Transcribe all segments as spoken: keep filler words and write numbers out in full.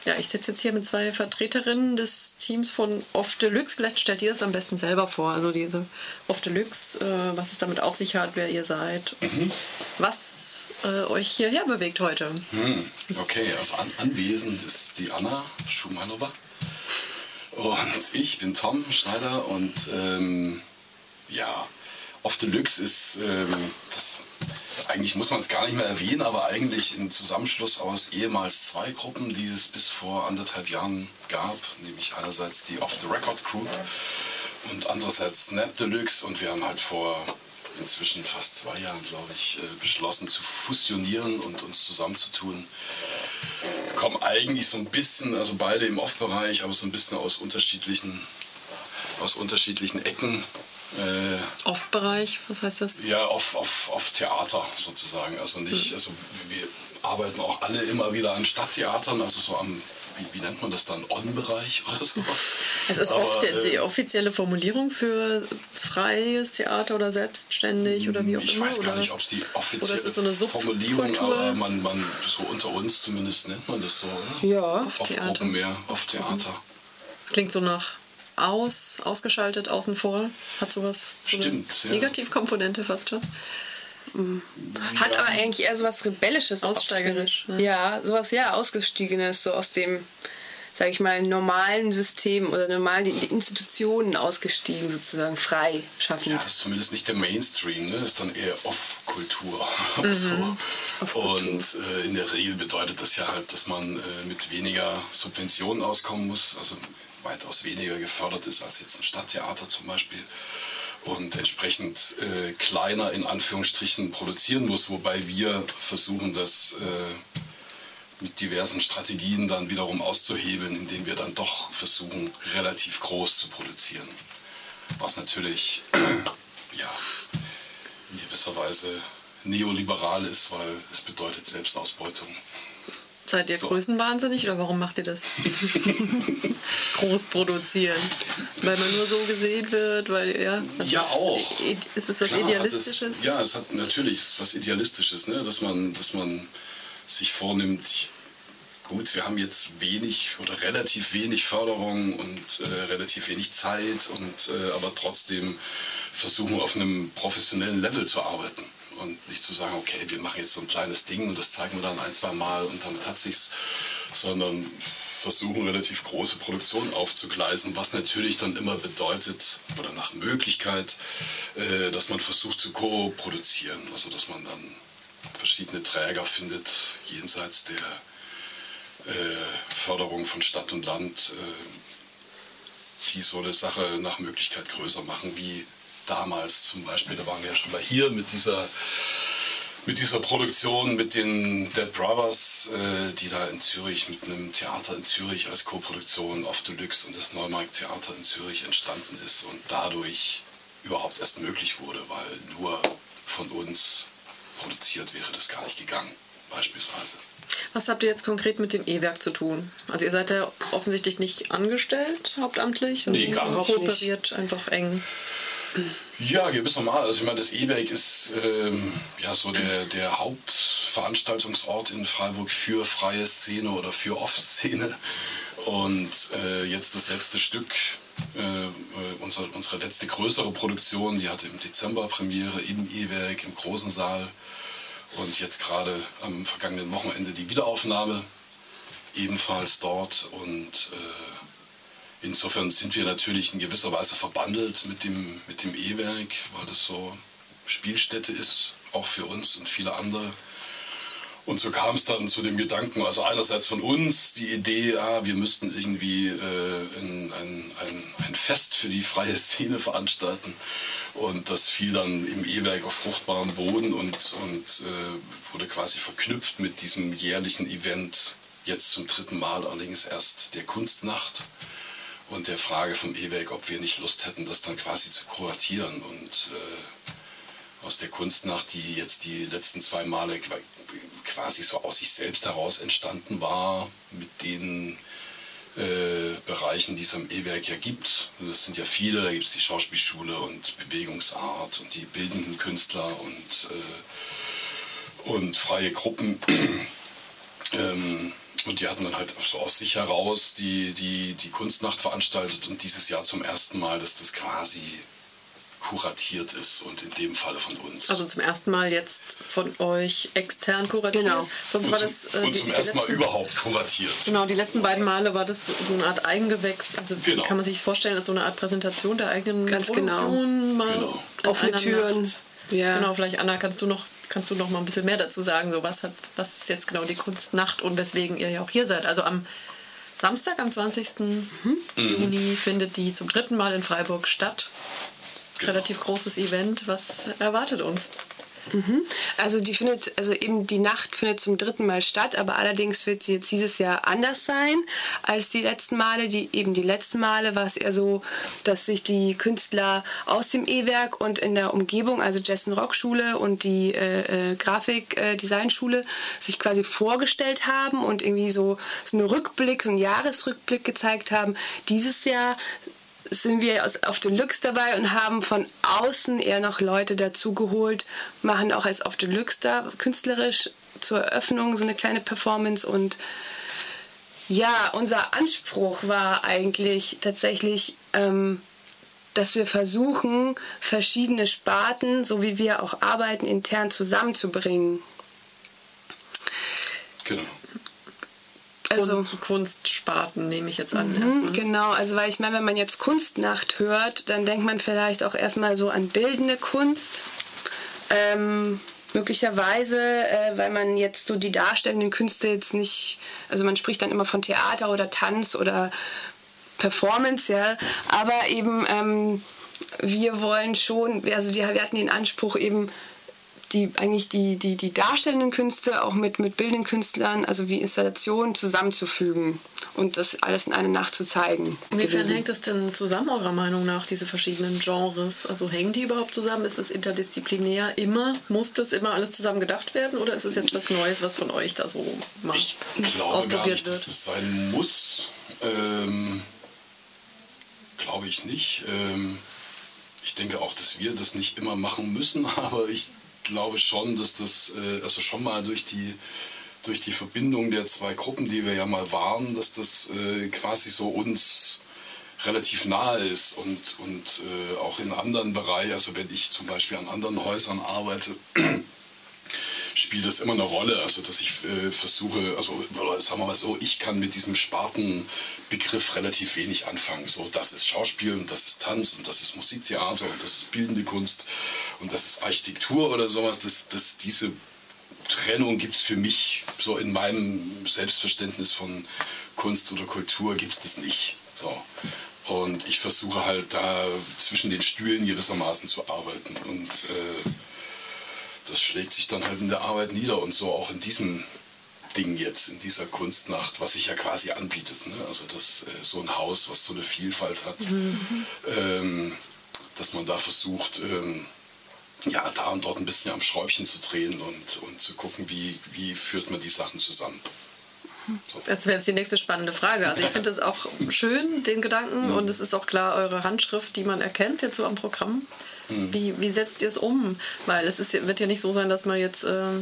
Ja, ich sitze jetzt hier mit zwei Vertreterinnen des Teams von Off Deluxe. Vielleicht stellt ihr das am besten selber vor. Also diese Off Deluxe, äh, was es damit auf sich hat, wer ihr seid, mhm. was äh, euch hierher bewegt heute. Hm, okay, also an, anwesend ist die Anna Schumanova und ich bin Tom Schneider und ähm, ja, Off Deluxe ist ähm, das. Eigentlich muss man es gar nicht mehr erwähnen, aber eigentlich ein Zusammenschluss aus ehemals zwei Gruppen, die es bis vor anderthalb Jahren gab, nämlich einerseits die Off the Record Group und andererseits Snap Deluxe, und wir haben halt vor inzwischen fast zwei Jahren, glaube ich, beschlossen zu fusionieren und uns zusammenzutun. Wir kommen eigentlich so ein bisschen, also beide im Off-Bereich, aber so ein bisschen aus unterschiedlichen, aus unterschiedlichen Ecken. Äh, Off-Bereich, was heißt das? Ja, auf, auf, auf Theater sozusagen. Also nicht, also wir arbeiten auch alle immer wieder an Stadttheatern, also so am, wie, wie nennt man das dann, On-Bereich oder so. Es ist Aber, oft die, äh, die offizielle Formulierung für freies Theater oder selbstständig oder wie auch ich immer. Ich weiß gar oder? nicht, ob es die offizielle ist so eine Formulierung, aber man, man, so unter uns zumindest nennt man das so, oder? Ja, Off-Gruppen mehr, Off-Theater. Das klingt so nach aus, ausgeschaltet, außen vor. Hat sowas, so Stimmt, eine ja. Negativkomponente fast schon. Mhm. Hat Ja. aber eigentlich eher sowas Rebellisches. Aussteigerisch. oft, ja. ja, sowas ja Ausgestiegenes, so aus dem, sag ich mal, normalen System oder normalen Institutionen ausgestiegen, sozusagen frei schaffend. Ja, das ist zumindest nicht der Mainstream, ne? Das ist dann eher Off-Kultur. Mhm. So. Off-Kultur. Und äh, in der Regel bedeutet das ja halt, dass man äh, mit weniger Subventionen auskommen muss, also weitaus weniger gefördert ist als jetzt ein Stadttheater zum Beispiel, und entsprechend äh, kleiner in Anführungsstrichen produzieren muss, wobei wir versuchen, das äh, mit diversen Strategien dann wiederum auszuhebeln, indem wir dann doch versuchen, relativ groß zu produzieren. Was natürlich äh, ja, in gewisser Weise neoliberal ist, weil es bedeutet Selbstausbeutung. Seid ihr so größenwahnsinnig oder warum macht ihr das? Groß produzieren. Weil man nur so gesehen wird, weil ja. Ja, auch. Ist es was Klar, Idealistisches? Es, ja, es hat natürlich was Idealistisches, ne? dass man, dass man sich vornimmt, gut, wir haben jetzt wenig oder relativ wenig Förderung und äh, relativ wenig Zeit, und, äh, aber trotzdem versuchen auf einem professionellen Level zu arbeiten. Und nicht zu sagen, okay, wir machen jetzt so ein kleines Ding und das zeigen wir dann ein, zwei Mal und damit hat sich's, sondern versuchen relativ große Produktionen aufzugleisen, was natürlich dann immer bedeutet, oder nach Möglichkeit, äh, dass man versucht zu co-produzieren, also dass man dann verschiedene Träger findet, jenseits der äh, Förderung von Stadt und Land, äh, die so eine Sache nach Möglichkeit größer machen, wie damals zum Beispiel, da waren wir ja schon mal hier mit dieser, mit dieser Produktion mit den Dead Brothers, äh, die da in Zürich mit einem Theater in Zürich als Co-Produktion Off Deluxe und das Neumarkt-Theater in Zürich entstanden ist und dadurch überhaupt erst möglich wurde, weil nur von uns produziert wäre das gar nicht gegangen, beispielsweise. Was habt ihr jetzt konkret mit dem E-Werk zu tun? Also ihr seid ja offensichtlich nicht angestellt hauptamtlich, sondern nee, gar nicht. kooperiert einfach eng. Ja, gewissermaßen. Also ich meine, das E-Werk ist ähm, ja so der, der Hauptveranstaltungsort in Freiburg für freie Szene oder für Off-Szene. Und äh, jetzt das letzte Stück, äh, unsere, unsere letzte größere Produktion, die hatte im Dezember Premiere im E-Werk, im großen Saal. Und jetzt gerade am vergangenen Wochenende die Wiederaufnahme, ebenfalls dort. Und äh, insofern sind wir natürlich in gewisser Weise verbandelt mit dem, mit dem E-Werk, weil das so Spielstätte ist, auch für uns und viele andere. Und so kam es dann zu dem Gedanken, also einerseits von uns die Idee, ah, wir müssten irgendwie äh, ein, ein, ein, ein Fest für die freie Szene veranstalten. Und das fiel dann im E-Werk auf fruchtbaren Boden und, und äh, wurde quasi verknüpft mit diesem jährlichen Event, jetzt zum dritten Mal allerdings erst der Kunstnacht. Und der Frage vom E-Werk, ob wir nicht Lust hätten, das dann quasi zu kuratieren. Und äh, aus der Kunstnacht, die jetzt die letzten zwei Male quasi so aus sich selbst heraus entstanden war, mit den äh, Bereichen, die es am E-Werk ja gibt. Und das sind ja viele, da gibt es die Schauspielschule und Bewegungsart und die bildenden Künstler und, äh, und freie Gruppen. ähm, Und die hatten dann halt so aus sich heraus die, die, die Kunstnacht veranstaltet und dieses Jahr zum ersten Mal, dass das quasi kuratiert ist und in dem Falle von uns. Also zum ersten Mal jetzt von euch extern kuratiert. Genau. Sonst und war zum, das, äh, und die, zum die ersten letzten, Mal überhaupt kuratiert. Genau, die letzten beiden Male war das so eine Art Eigengewächs. Also Genau. kann man sich vorstellen, als so eine Art Präsentation der eigenen Ganz Produktion. genau. Mal Genau. in Offene einer Türen. Nacht. Ja. Genau, vielleicht Anna, kannst du noch kannst du noch mal ein bisschen mehr dazu sagen, so was hat, was ist jetzt genau die Kunstnacht und weswegen ihr ja auch hier seid. Also am Samstag, am zwanzigsten Juni findet die zum dritten Mal in Freiburg statt. Genau. Relativ großes Event. Was erwartet uns? Also die findet, also eben die Nacht findet zum dritten Mal statt, aber allerdings wird sie jetzt dieses Jahr anders sein als die letzten Male. Die, eben die letzten Male war es eher so, dass sich die Künstler aus dem E-Werk und in der Umgebung, also Jazz- und Rockschule und die äh, äh, Grafik-Designschule, sich quasi vorgestellt haben und irgendwie so, so einen Rückblick, so einen Jahresrückblick gezeigt haben. Dieses Jahr sind wir aus, auf Deluxe dabei und haben von außen eher noch Leute dazugeholt, machen auch als auf Deluxe da künstlerisch zur Eröffnung so eine kleine Performance. Und ja, unser Anspruch war eigentlich tatsächlich, ähm, dass wir versuchen, verschiedene Sparten, so wie wir auch arbeiten, intern zusammenzubringen. Genau. Also Kunstsparten nehme ich jetzt an. Mhm, erstmal. genau, also weil ich meine, wenn man jetzt Kunstnacht hört, dann denkt man vielleicht auch erstmal so an bildende Kunst. Ähm, möglicherweise, äh, weil man jetzt so die darstellenden Künste jetzt nicht, also man spricht dann immer von Theater oder Tanz oder Performance, ja, aber eben ähm, wir wollen schon, also die, wir hatten den Anspruch eben, die eigentlich die, die, die darstellenden Künste auch mit, mit bildenden Künstlern, also wie Installationen, zusammenzufügen und das alles in einer Nacht zu zeigen. Inwiefern gewesen. hängt das denn zusammen, eurer Meinung nach, diese verschiedenen Genres? Also hängen die überhaupt zusammen? Ist es interdisziplinär immer? Muss das immer alles zusammen gedacht werden? Oder ist es jetzt was Neues, was von euch da so mal Ich glaube gar ausprobiert nicht, wird? dass das sein muss. Ähm, glaube ich nicht. Ähm, ich denke auch, dass wir das nicht immer machen müssen, aber ich glaube schon, dass das, äh, also schon mal durch die, durch die Verbindung der zwei Gruppen, die wir ja mal waren, dass das äh, quasi so uns relativ nahe ist und, und äh, auch in anderen Bereichen, also wenn ich zum Beispiel an anderen Häusern arbeite, spielt das immer eine Rolle, also dass ich äh, versuche, also sagen wir mal so, ich kann mit diesem Spartenbegriff relativ wenig anfangen. So, das ist Schauspiel und das ist Tanz und das ist Musiktheater und das ist bildende Kunst und das ist Architektur oder sowas. Das, das, diese Trennung gibt es für mich, so in meinem Selbstverständnis von Kunst oder Kultur gibt es das nicht. So. Und ich versuche halt da zwischen den Stühlen gewissermaßen zu arbeiten und äh, das schlägt sich dann halt in der Arbeit nieder und so auch in diesem Ding jetzt, in dieser Kunstnacht, was sich ja quasi anbietet. Ne? Also das, äh, so ein Haus, was so eine Vielfalt hat, mhm. ähm, dass man da versucht, ähm, ja, da und dort ein bisschen am Schräubchen zu drehen und, und zu gucken, wie, wie führt man die Sachen zusammen. So. Das wäre jetzt die nächste spannende Frage. Also ich finde das auch schön, den Gedanken, mhm. und es ist auch klar eure Handschrift, die man erkennt jetzt so am Programm. Wie, wie setzt ihr es um? Weil es ist, wird ja nicht so sein, dass man jetzt, äh, ja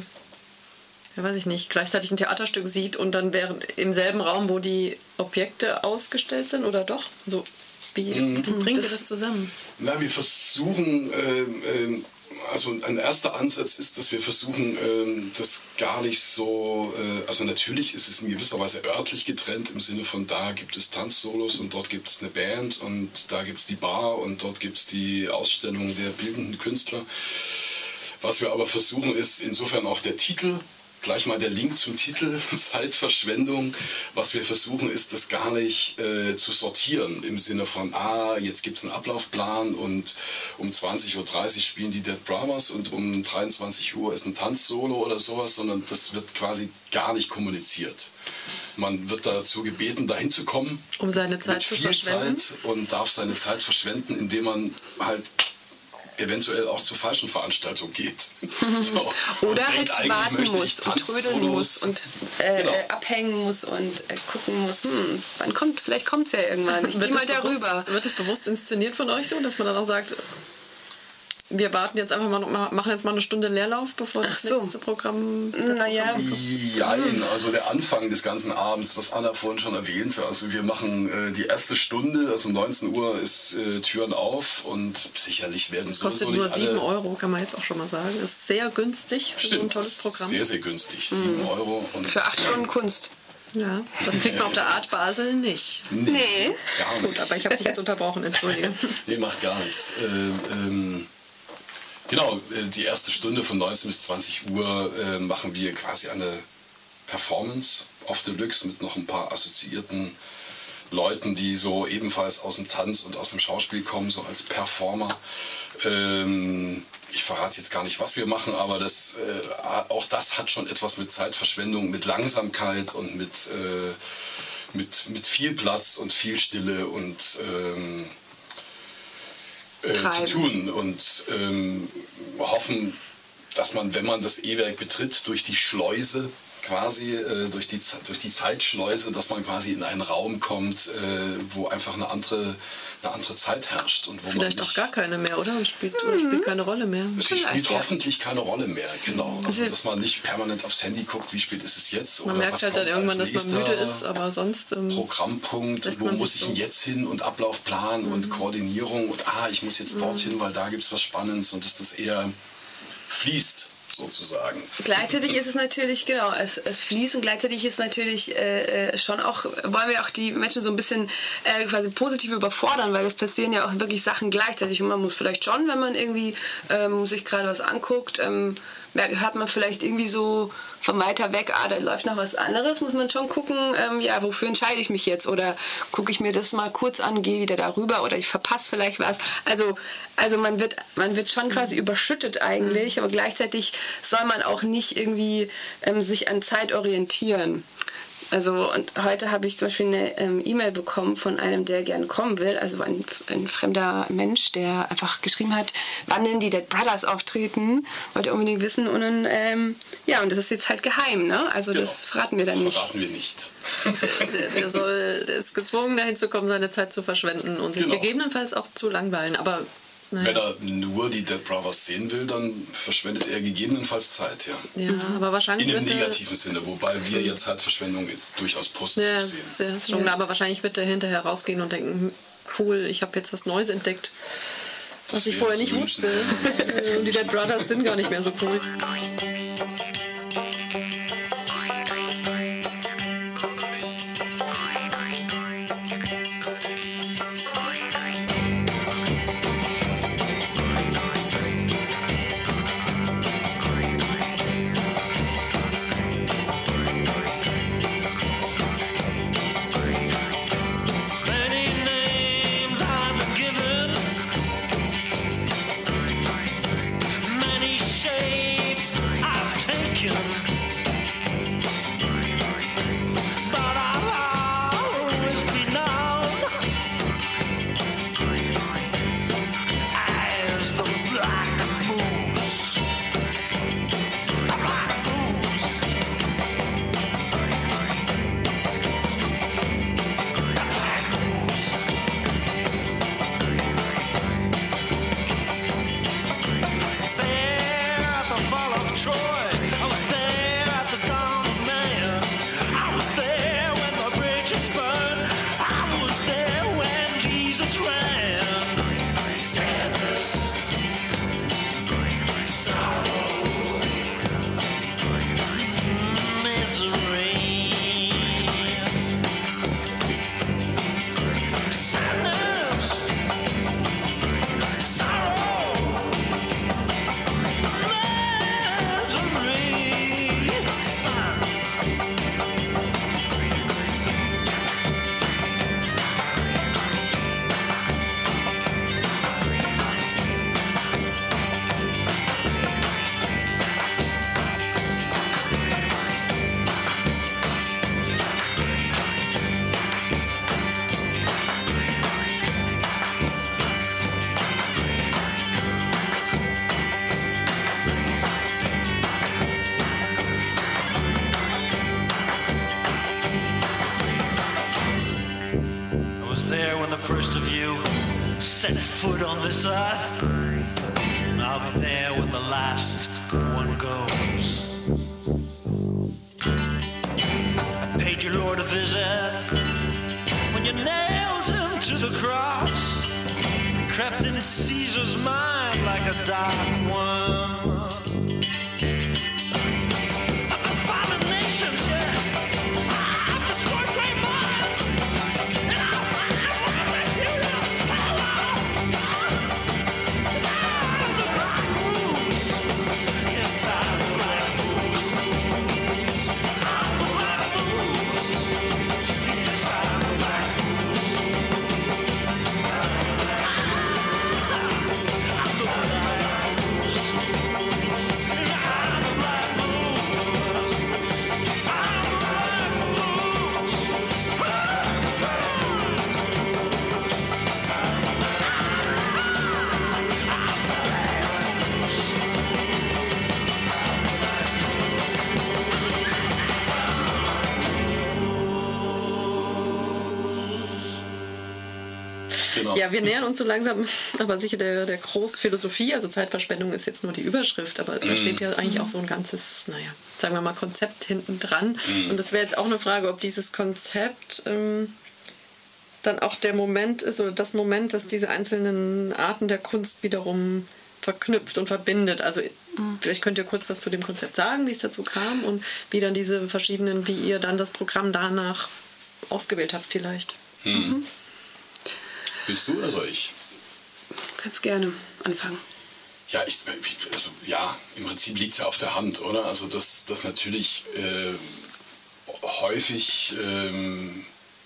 weiß ich nicht, gleichzeitig ein Theaterstück sieht und dann während im selben Raum, wo die Objekte ausgestellt sind, oder doch? So, wie, mhm. wie bringt ihr das zusammen? Na, wir versuchen, äh, äh, also ein erster Ansatz ist, dass wir versuchen, äh, das gar nicht so, äh, also natürlich ist es in gewisser Weise örtlich getrennt, im Sinne von da gibt es Tanzsolos und dort gibt es eine Band und da gibt es die Bar und dort gibt es die Ausstellung der bildenden Künstler. Was wir aber versuchen ist, insofern auch der Titel, gleich mal der Link zum Titel, Zeitverschwendung. Was wir versuchen ist, das gar nicht äh, zu sortieren im Sinne von, ah, jetzt gibt es einen Ablaufplan und um zwanzig Uhr dreißig spielen die Dead Brothers und um dreiundzwanzig Uhr ist ein Tanzsolo oder sowas, sondern das wird quasi gar nicht kommuniziert. Man wird dazu gebeten, dahin zu kommen, um seine Zeit mit zu viel verschwenden. Zeit und darf seine Zeit verschwenden, indem man halt eventuell auch zur falschen Veranstaltung geht. So. Oder halt warten muss und trödeln muss und äh, genau. äh, abhängen muss und äh, gucken muss, hm, wann kommt, vielleicht kommt es ja irgendwann. Ich geh mal darüber. Bewusst, wird es bewusst inszeniert von euch so, dass man dann auch sagt, wir warten jetzt einfach mal, noch, machen jetzt mal eine Stunde Leerlauf, bevor das so. nächste Programm... Naja. Nein, also der Anfang des ganzen Abends, was Anna vorhin schon erwähnte. Also wir machen äh, die erste Stunde, also um neunzehn Uhr ist äh, Türen auf und sicherlich werden das sowieso kostet nicht nur alle... sieben Euro, kann man jetzt auch schon mal sagen. Ist sehr günstig für Stimmt, so ein tolles Programm. Sehr, sehr günstig, sieben mhm. Euro. Und für acht Stunden Kunst. Ja, das kriegt man auf der Art Basel nicht. Nee. nee. Gar nicht. Gut, aber ich habe dich jetzt unterbrochen, entschuldige. Nee, macht gar nichts. Äh, ähm, genau, die erste Stunde von neunzehn bis zwanzig Uhr äh, machen wir quasi eine Performance auf Deluxe mit noch ein paar assoziierten Leuten, die so ebenfalls aus dem Tanz und aus dem Schauspiel kommen, so als Performer. Ähm, ich verrate jetzt gar nicht, was wir machen, aber das, äh, auch das hat schon etwas mit Zeitverschwendung, mit Langsamkeit und mit, äh, mit, mit viel Platz und viel Stille und ähm, äh, zu tun. Und ähm, hoffen, dass man, wenn man das E-Werk betritt, durch die Schleuse quasi äh, durch, die, durch die Zeitschleuse, dass man quasi in einen Raum kommt, äh, wo einfach eine andere, eine andere Zeit herrscht. Und wo Vielleicht man auch gar keine mehr, oder? Und spielt, mhm. oder spielt keine Rolle mehr. Sie spielt ja. hoffentlich keine Rolle mehr, genau. Also, dass man nicht permanent aufs Handy guckt, wie spät ist es jetzt. Man oder merkt was halt dann irgendwann, dass man müde ist, aber sonst... Ähm, Programmpunkt, wo muss ich denn so. jetzt hin und Ablaufplan mhm. und Koordinierung und ah, ich muss jetzt mhm. dorthin, weil da gibt es was Spannendes und dass das eher fließt. Sozusagen. Gleichzeitig ist es natürlich, genau, es, es fließt und gleichzeitig ist natürlich äh, schon auch, wollen wir auch die Menschen so ein bisschen äh, quasi positiv überfordern, weil es passieren ja auch wirklich Sachen gleichzeitig und man muss vielleicht schon, wenn man irgendwie ähm, sich gerade was anguckt, ähm, hat man vielleicht irgendwie so von weiter weg, ah, da läuft noch was anderes, muss man schon gucken, ähm, ja, wofür entscheide ich mich jetzt oder gucke ich mir das mal kurz an, gehe wieder darüber oder ich verpasse vielleicht was. Also, also man wird, man wird schon quasi überschüttet eigentlich, aber gleichzeitig soll man auch nicht irgendwie ähm, sich an Zeit orientieren. Also und heute habe ich zum Beispiel eine ähm, E-Mail bekommen von einem, der gerne kommen will, also ein, ein fremder Mensch, der einfach geschrieben hat, wann denn die Dead Brothers auftreten, wollte unbedingt wissen und dann, ähm, ja, und das ist jetzt halt geheim, ne? Also genau. Das verraten wir dann nicht. Das verraten wir nicht. der, der, soll, der ist gezwungen, dahin zu kommen, seine Zeit zu verschwenden und sich genau. gegebenenfalls auch zu langweilen, aber... Nein. Wenn er nur die Dead Brothers sehen will, dann verschwendet er gegebenenfalls Zeit, ja. Ja, aber wahrscheinlich in einem wird negativen Sinne, wobei wir jetzt halt Verschwendung durchaus positiv ja, sehen. Sehr, schon, ja. Aber wahrscheinlich wird er hinterher rausgehen und denken, cool, ich habe jetzt was Neues entdeckt, das was ich vorher nicht wusste. Und die Dead Brothers sind gar nicht mehr so cool. First of you set foot on this earth, I'll be there when the last one goes. I paid your Lord a visit when you nailed him to the cross. Crept in Caesar's mind like a dark worm. Ja, wir nähern uns so langsam, aber sicher der, der Großphilosophie, also Zeitverschwendung ist jetzt nur die Überschrift, aber mm. da steht ja eigentlich auch so ein ganzes, naja, sagen wir mal, Konzept hinten dran. Mm. Und das wäre jetzt auch eine Frage, ob dieses Konzept ähm, dann auch der Moment ist oder das Moment, das diese einzelnen Arten der Kunst wiederum verknüpft und verbindet. Also mm. vielleicht könnt ihr kurz was zu dem Konzept sagen, wie es dazu kam und wie dann diese verschiedenen, wie ihr dann das Programm danach ausgewählt habt vielleicht. Mm. Mhm. Willst du oder soll ich? Du kannst gerne anfangen. Ja, ich, also, ja im Prinzip liegt es ja auf der Hand, oder? Also dass, dass natürlich äh, häufig ähm,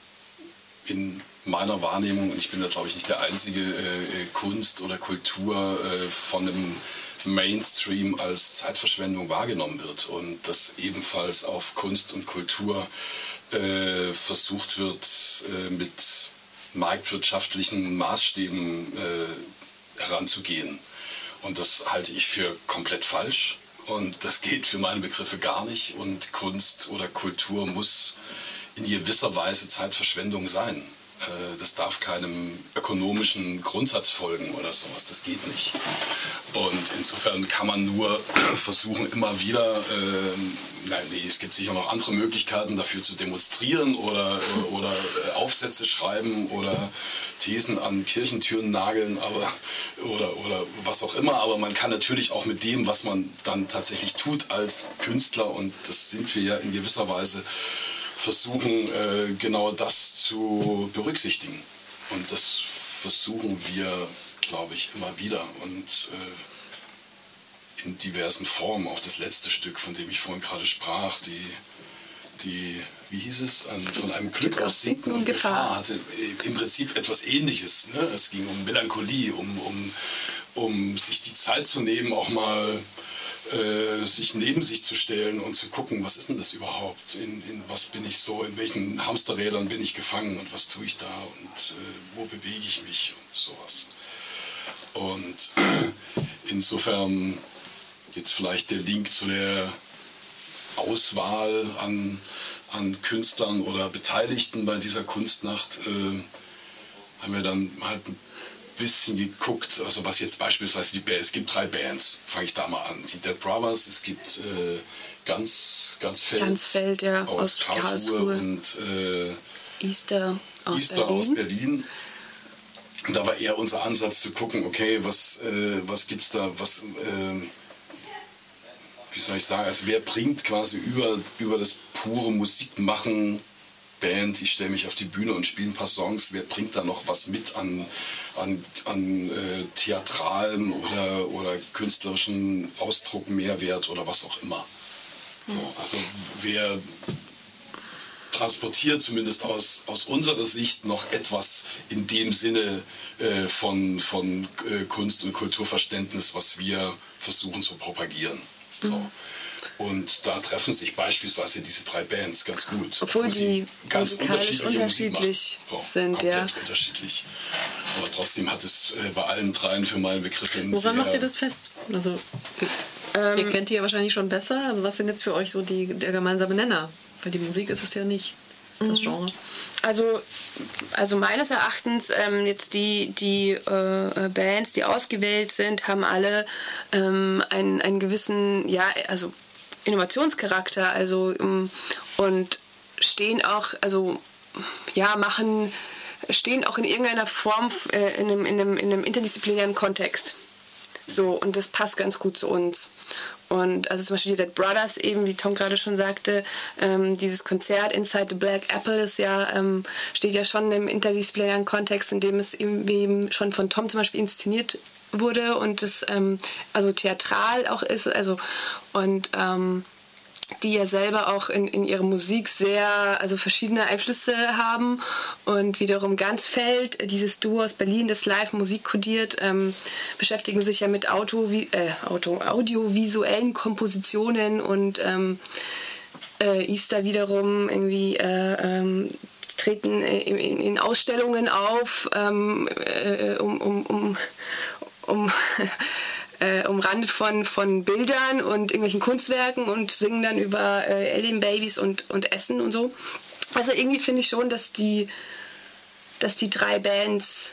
in meiner Wahrnehmung, und ich bin da glaube ich nicht der einzige, äh, Kunst oder Kultur äh, von einem Mainstream als Zeitverschwendung wahrgenommen wird und dass ebenfalls auf Kunst und Kultur äh, versucht wird, äh, mit marktwirtschaftlichen Maßstäben äh, heranzugehen. Und das halte ich für komplett falsch. Und das geht für meine Begriffe gar nicht. Und Kunst oder Kultur muss in gewisser Weise Zeitverschwendung sein. Äh, das darf keinem ökonomischen Grundsatz folgen oder sowas. Das geht nicht. Und insofern kann man nur versuchen, immer wieder, äh, nein, nee, es gibt sicher noch andere Möglichkeiten dafür zu demonstrieren oder, oder Aufsätze schreiben oder Thesen an Kirchentüren nageln aber, oder, oder was auch immer. Aber man kann natürlich auch mit dem, was man dann tatsächlich tut als Künstler, und das sind wir ja in gewisser Weise, versuchen, äh, genau das zu berücksichtigen. Und das versuchen wir, glaube ich, immer wieder und äh, in diversen Formen. Auch das letzte Stück, von dem ich vorhin gerade sprach, die, die wie hieß es, An, von einem Glück, Glück aus Sinken und Gefahr, Gefahr, hatte im Prinzip etwas Ähnliches. Ne? Es ging um Melancholie, um, um, um sich die Zeit zu nehmen, auch mal Äh, sich neben sich zu stellen und zu gucken, was ist denn das überhaupt, in, in was bin ich so, in welchen Hamsterrädern bin ich gefangen und was tue ich da und äh, wo bewege ich mich und sowas. Und äh, insofern jetzt vielleicht der Link zu der Auswahl an, an Künstlern oder Beteiligten bei dieser Kunstnacht, äh, haben wir dann halt ein bisschen geguckt, also was jetzt beispielsweise die Bands, es gibt drei Bands, fange ich da mal an. Die Dead Brothers, es gibt äh, ganz, ganz Feld, ganz Feld ja, aus, aus Karlsruhe, Karlsruhe und äh, Easter, aus, Easter Berlin. aus Berlin. Und da war eher unser Ansatz zu gucken, okay, was, äh, was gibt's da, was, äh, wie soll ich sagen, also wer bringt quasi über, über das pure Musikmachen, Band, ich stelle mich auf die Bühne und spiele ein paar Songs, wer bringt da noch was mit an, an, an äh, theatralen oder, oder künstlerischen Ausdruck, Mehrwert oder was auch immer. So, also wer transportiert zumindest aus, aus unserer Sicht noch etwas in dem Sinne äh, von, von äh, Kunst- und Kulturverständnis, was wir versuchen zu propagieren. So. Mhm. Und da treffen sich beispielsweise diese drei Bands ganz gut. Obwohl die ganz unterschiedlich, unterschiedlich so, sind, komplett ja. unterschiedlich. Aber trotzdem hat es äh, bei allen dreien für meine Begriffe einen Woran macht ihr das fest? Also, ähm, ihr kennt die ja wahrscheinlich schon besser. Also was sind jetzt für euch so die, der gemeinsame Nenner? Weil die Musik ist es ja nicht. das Genre? Also, also meines Erachtens ähm, jetzt die, die äh, Bands, die ausgewählt sind, haben alle ähm, einen, einen gewissen, ja, also Innovationscharakter, also ähm, und stehen auch, also ja, machen, stehen auch in irgendeiner Form äh, in, einem, in, einem, in einem interdisziplinären Kontext. So, und das passt ganz gut zu uns. Und also zum Beispiel die Dead Brothers eben, wie Tom gerade schon sagte, ähm, dieses Konzert Inside the Black Apple ist ja, ähm, steht ja schon im interdisziplinären Kontext, in dem es eben, eben schon von Tom zum Beispiel inszeniert wurde und es ähm, also theatral auch ist, also und ähm, die ja selber auch in, in ihrer Musik sehr, also verschiedene Einflüsse haben und wiederum Ganzfeld, dieses Duo aus Berlin, das live Musik kodiert, ähm, beschäftigen sich ja mit Auto, äh, Auto, audiovisuellen Kompositionen und ähm, äh, Easter wiederum irgendwie äh, ähm, treten in, in, in Ausstellungen auf, ähm, äh, um, um, um, um Äh, umrandet von, von Bildern und irgendwelchen Kunstwerken und singen dann über äh, Alien-Babys und, und Essen und so. Also irgendwie finde ich schon, dass die, dass die drei Bands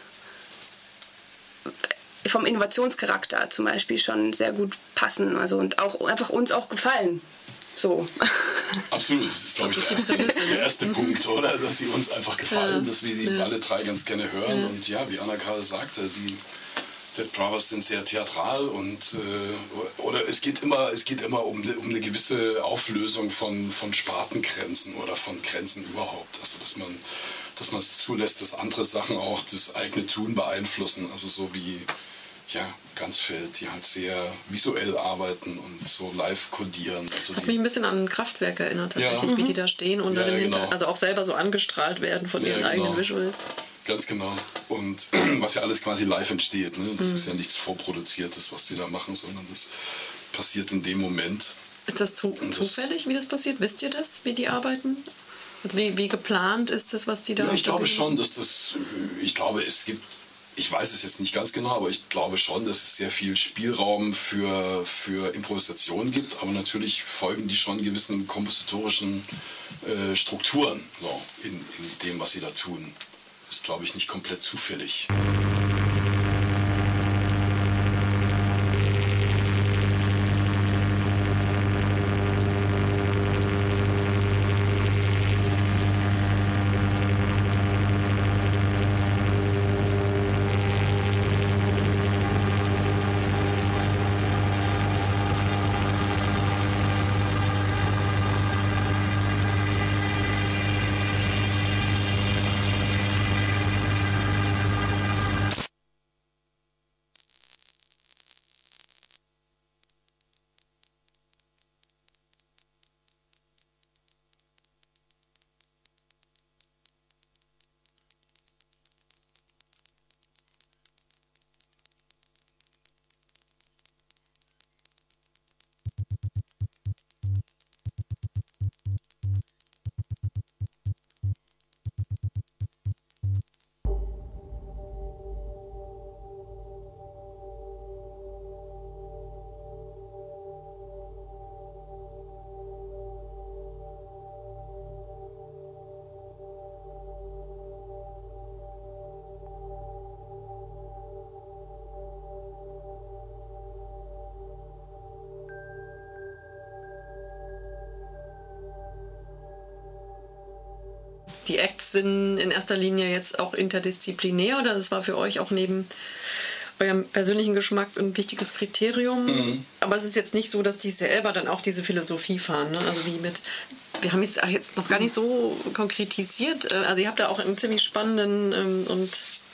vom Innovationscharakter zum Beispiel schon sehr gut passen, also und auch einfach uns auch gefallen. So. Absolut, das ist, glaube ich, der erste, der erste Punkt, oder? Dass sie uns einfach gefallen, ja. dass wir die ja. alle drei ganz gerne hören. Ja. Und ja, wie Anna gerade sagte, die Dead Brothers sind sehr theatral und äh, oder es geht immer, es geht immer um, um eine gewisse Auflösung von, von Spartengrenzen oder von Grenzen überhaupt. Also dass man, dass man es zulässt, dass andere Sachen auch das eigene Tun beeinflussen. Also so wie ja, Ganzfeld, die halt sehr visuell arbeiten und so live kodieren. Also hat mich ein bisschen an Kraftwerk erinnert, tatsächlich, ja. wie die da stehen und ja, dann im genau. Hinter, also auch selber so angestrahlt werden von ihren ja, genau. eigenen Visuals. Ganz genau. Und was ja alles quasi live entsteht. Ne? Das mhm. ist ja nichts Vorproduziertes, was die da machen, sondern das passiert in dem Moment. Ist das zu, zufällig, wie das passiert? Wisst ihr das, wie die arbeiten? Also wie, wie geplant ist das, was die da machen? Ja, ich glaube schon, dass das, ich glaube, es gibt, ich weiß es jetzt nicht ganz genau, aber ich glaube schon, dass es sehr viel Spielraum für, für Improvisation gibt. Aber natürlich folgen die schon gewissen kompositorischen äh, Strukturen so, in, in dem, was sie da tun. Das ist, glaube ich, nicht komplett zufällig. Die Acts sind in erster Linie jetzt auch interdisziplinär oder das war für euch auch neben eurem persönlichen Geschmack ein wichtiges Kriterium? Mhm. Aber es ist jetzt nicht so, dass die selber dann auch diese Philosophie fahren. Ne? Also wie mit, wir haben jetzt, jetzt noch gar nicht so konkretisiert. Also ihr habt da auch einen ziemlich spannenden ähm, und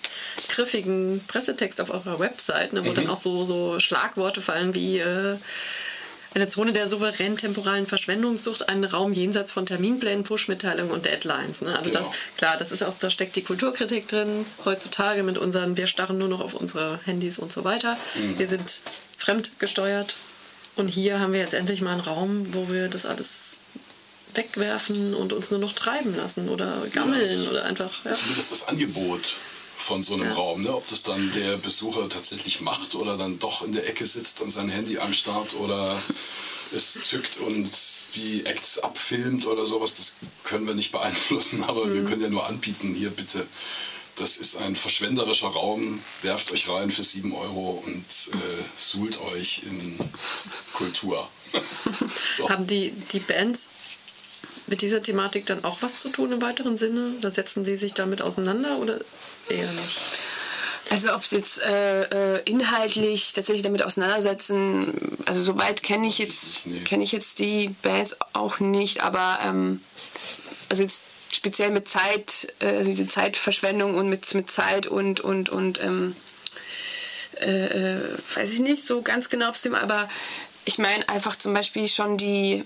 griffigen Pressetext auf eurer Website, ne, wo mhm. dann auch so, so Schlagworte fallen wie äh, eine Zone der souverän temporalen Verschwendungssucht, einen Raum jenseits von Terminplänen, Push-Mitteilungen und Deadlines. Ne? Also genau. das, klar, das ist auch, da steckt die Kulturkritik drin, heutzutage mit unseren, wir starren nur noch auf unsere Handys und so weiter. Mhm. Wir sind fremdgesteuert und hier haben wir jetzt endlich mal einen Raum, wo wir das alles wegwerfen und uns nur noch treiben lassen oder gammeln ja, oder einfach... Ja. Zumindest das Angebot von so einem Ja. Raum. Ne? Ob das dann der Besucher tatsächlich macht oder dann doch in der Ecke sitzt und sein Handy anstarrt oder es zückt und die Acts abfilmt oder sowas, das können wir nicht beeinflussen, aber mhm. wir können ja nur anbieten, hier bitte, das ist ein verschwenderischer Raum, werft euch rein für sieben Euro und äh, suhlt euch in Kultur. So. Haben die, die Bands mit dieser Thematik dann auch was zu tun im weiteren Sinne? Oder setzen sie sich damit auseinander oder eher nicht? Also ob sie jetzt äh, äh, inhaltlich tatsächlich damit auseinandersetzen, also soweit kenne ich jetzt Nee. kenne ich jetzt die Bands auch nicht, aber ähm, also jetzt speziell mit Zeit, äh, also diese Zeitverschwendung und mit, mit Zeit und und und ähm, äh, äh, weiß ich nicht so ganz genau, ob es dem, aber ich meine einfach zum Beispiel schon die,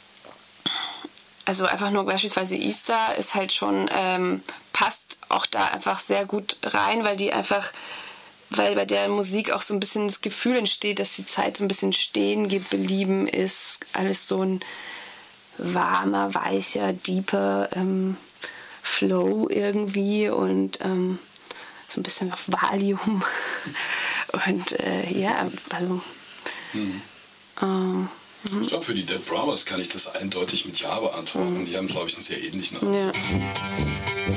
also einfach nur beispielsweise Easter ist halt schon, ähm, passt auch da einfach sehr gut rein, weil die einfach, weil bei der Musik auch so ein bisschen das Gefühl entsteht, dass die Zeit so ein bisschen stehen geblieben ist. Alles so ein warmer, weicher, deeper ähm, Flow irgendwie und ähm, so ein bisschen auf Valium. Und äh, ja, also Mhm. ähm, Ich glaube, für die Dead Brothers kann ich das eindeutig mit Ja beantworten. Mhm. Die haben, glaube ich, einen sehr ähnlichen Ansatz. ja.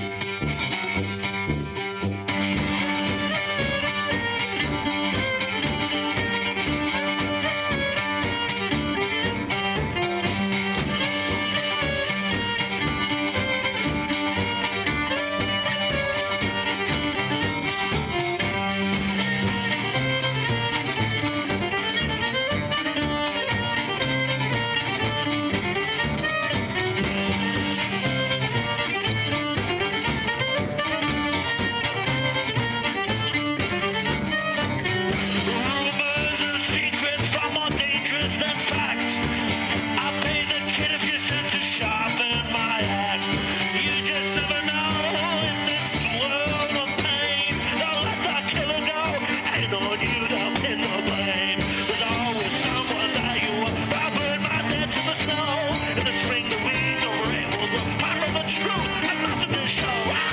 Rumors and secrets far more dangerous than facts. I pay the kid if your sense is sharpen my axe. You just never know in this world of pain. Don't let the killer go. Ain't on you to pin the blame. There's always someone that you want. I burn my dead to the snow. In the spring the weeds of rain will grow. Far from the truth and nothing to show.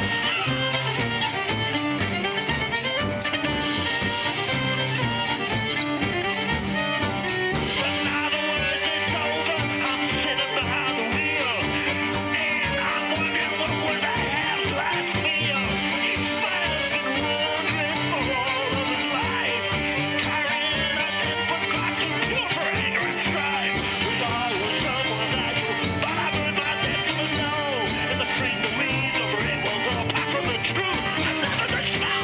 But now the worst is over. I'm sitting behind the wheel, and I'm wondering what was I have last meal. Each man's been wandering for all of his life, carrying a ten-foot clock too pure for anger and strife. There's always someone like you, but I burn my dead to the snow. In the spring, the weeds of rain will grow apart from the truth and never the show.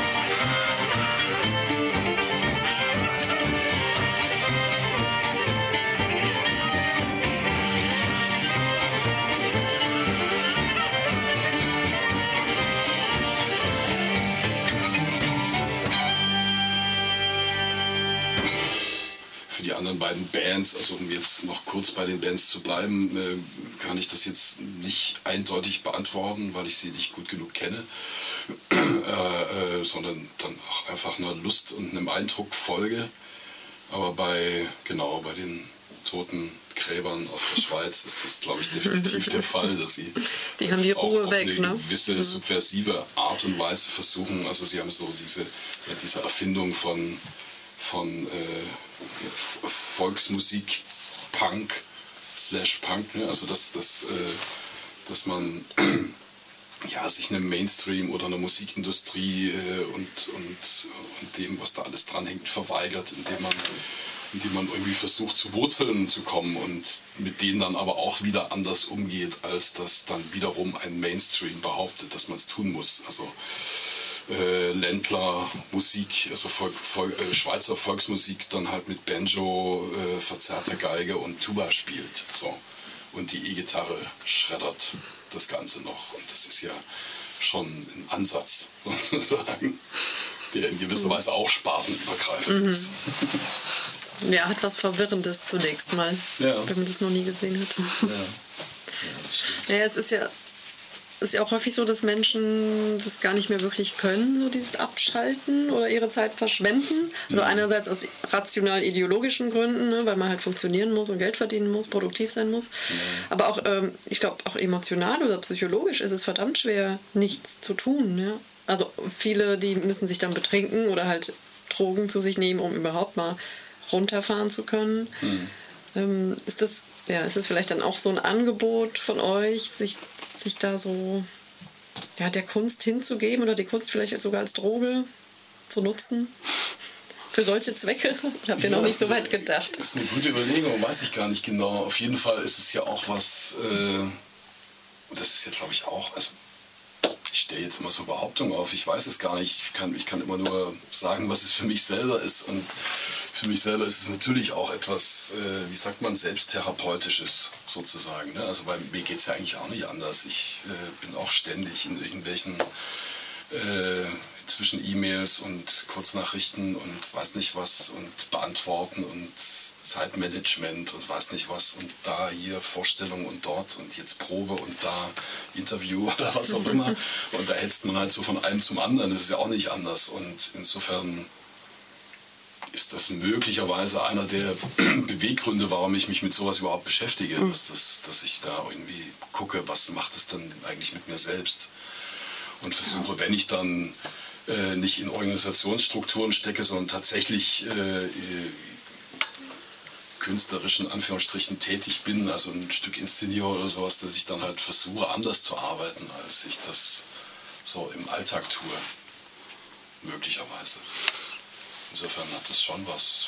Für die anderen beiden Bands, also um jetzt noch kurz bei den Bands zu bleiben, äh, kann ich das jetzt nicht eindeutig beantworten, weil ich sie nicht gut genug kenne, äh, äh, sondern dann auch einfach einer Lust und einem Eindruck folge. Aber bei, genau, bei den toten Gräbern aus der Schweiz ist das, glaube ich, definitiv der Fall, dass sie Die haben die auch Ruhe auf weg, eine ne? gewisse subversive Art und Weise versuchen. Also sie haben so diese, ja, diese Erfindung von, von äh, Volksmusik, Punk, slash Punk, ne? Also dass, dass, äh, dass man ja, sich einem Mainstream oder einer Musikindustrie äh, und, und, und dem, was da alles dranhängt, verweigert, indem man, indem man irgendwie versucht, zu Wurzeln zu kommen und mit denen dann aber auch wieder anders umgeht, als das dann wiederum ein Mainstream behauptet, dass man es tun muss. Also äh, Ländler, Musik, also Volk, Volk, äh, Schweizer Volksmusik dann halt mit Banjo, äh, verzerrter Geige und Tuba spielt. So. Und die E-Gitarre schreddert das Ganze noch. Und das ist ja schon ein Ansatz, sozusagen, der in gewisser Weise auch spartenübergreifend Mhm. ist. Ja, hat was Verwirrendes zunächst mal, Ja. wenn man das noch nie gesehen hat. Ja. Ja, das stimmt. Ja, es ist ja, ist ja auch häufig so, dass Menschen das gar nicht mehr wirklich können, so dieses Abschalten oder ihre Zeit verschwenden. Also einerseits aus rational-ideologischen Gründen, ne, weil man halt funktionieren muss und Geld verdienen muss, produktiv sein muss. Aber auch, ähm, ich glaube, auch emotional oder psychologisch ist es verdammt schwer, nichts zu tun. Ja? also viele, die müssen sich dann betrinken oder halt Drogen zu sich nehmen, um überhaupt mal runterfahren zu können. Mhm. Ähm, ist das, ja, ist das vielleicht dann auch so ein Angebot von euch, sich, sich da so ja, der Kunst hinzugeben oder die Kunst vielleicht sogar als Droge zu nutzen? Für solche Zwecke? Habt ihr ja, noch nicht so weit gedacht? Das ist eine gute Überlegung, weiß ich gar nicht genau. Auf jeden Fall ist es ja auch was, äh, das ist ja glaube ich auch, also ich stelle jetzt immer so Behauptungen auf, ich weiß es gar nicht, ich kann, ich kann immer nur sagen, was es für mich selber ist. Und für mich selber ist es natürlich auch etwas, äh, wie sagt man, Selbsttherapeutisches sozusagen. Ne? Also bei mir geht es ja eigentlich auch nicht anders. Ich äh, bin auch ständig in irgendwelchen äh, zwischen E-Mails und Kurznachrichten und weiß nicht was und Beantworten und Zeitmanagement und weiß nicht was und da hier Vorstellung und dort und jetzt Probe und da Interview oder was auch immer. Und da hetzt man halt so von einem zum anderen. Das ist ja auch nicht anders. Und insofern ist das möglicherweise einer der Beweggründe, warum ich mich mit sowas überhaupt beschäftige. Mhm. Dass, das, dass ich da irgendwie gucke, was macht es dann eigentlich mit mir selbst. Und versuche, ja. wenn ich dann äh, nicht in Organisationsstrukturen stecke, sondern tatsächlich äh, künstlerisch in Anführungsstrichen tätig bin, also ein Stück inszeniere oder sowas, dass ich dann halt versuche, anders zu arbeiten, als ich das so im Alltag tue, möglicherweise. Insofern hat das schon was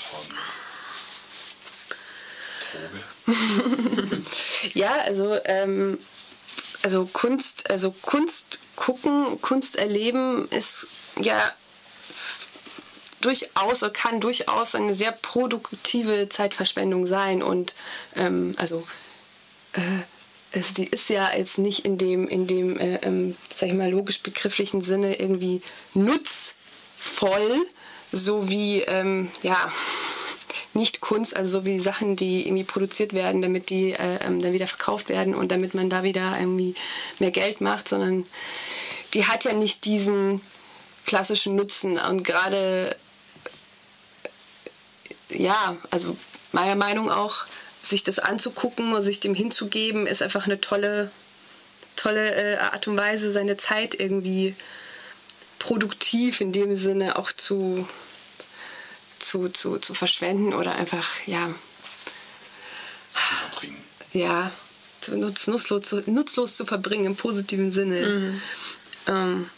von Droge. Ja, also, ähm, also Kunst, also Kunst gucken, Kunst erleben ist ja durchaus oder kann durchaus eine sehr produktive Zeitverschwendung sein. Und ähm, also äh, es, die ist ja jetzt nicht in dem, in dem äh, ähm, sag ich mal, logisch-begrifflichen Sinne irgendwie nutzvoll, so wie ähm, ja, nicht Kunst, also so wie Sachen, die irgendwie produziert werden, damit die äh, ähm, dann wieder verkauft werden und damit man da wieder irgendwie mehr Geld macht, sondern die hat ja nicht diesen klassischen Nutzen. Und gerade, ja, also meiner Meinung auch, sich das anzugucken und sich dem hinzugeben, ist einfach eine tolle, tolle äh, Art und Weise, seine Zeit irgendwie produktiv in dem Sinne auch zu, zu, zu, zu verschwenden oder einfach, ja, zu verbringen. Ja, zu nutz, nutzlos, zu, nutzlos zu verbringen im positiven Sinne. Mhm. Ähm,